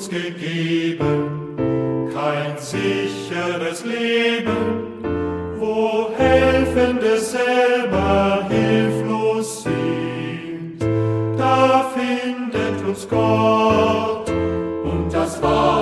gegeben, kein sicheres Leben, wo Helfende selber hilflos sind. Da findet uns Gott und das Wort